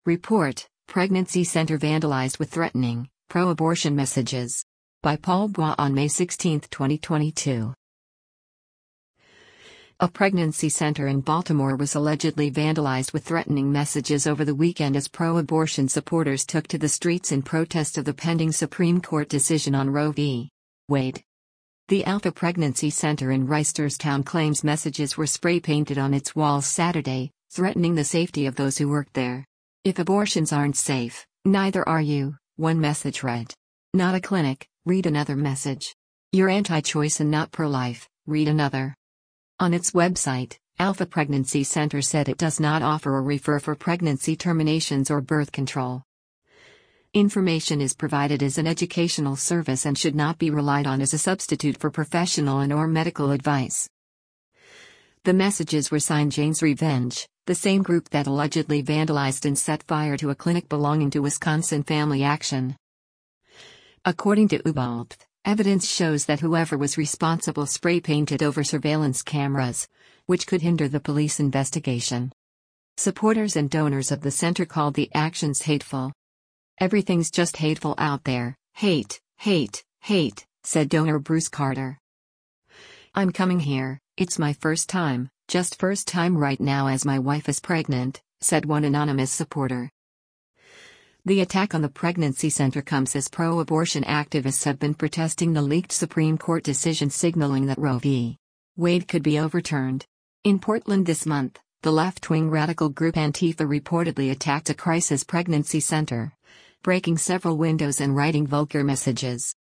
Report, Pregnancy Center Vandalized with Threatening, Pro-Abortion Messages. By Paul Bois on May 16, 2022. A pregnancy center in Baltimore was allegedly vandalized with threatening messages over the weekend as pro-abortion supporters took to the streets in protest of the pending Supreme Court decision on Roe v. Wade. The Alpha Pregnancy Center in Reisterstown claims messages were spray-painted on its walls Saturday, threatening the safety of those who worked there. "If abortions aren't safe, neither are you," one message read. "Not a clinic," read another message. "You're anti-choice and not pro-life," read another. On its website, Alpha Pregnancy Center said it does not offer or refer for pregnancy terminations or birth control. Information is provided as an educational service and should not be relied on as a substitute for professional and/or medical advice. The messages were signed Jane's Revenge, the same group that allegedly vandalized and set fire to a clinic belonging to Wisconsin Family Action. According to Ubald, evidence shows that whoever was responsible spray-painted over surveillance cameras, which could hinder the police investigation. Supporters and donors of the center called the actions hateful. "Everything's just hateful out there, hate, hate, hate," said donor Bruce Carter. "I'm coming here, it's my first time, just first time right now as my wife is pregnant," said one anonymous supporter. The attack on the pregnancy center comes as pro-abortion activists have been protesting the leaked Supreme Court decision signaling that Roe v. Wade could be overturned. In Portland this month, the left-wing radical group Antifa reportedly attacked a crisis pregnancy center, breaking several windows and writing vulgar messages.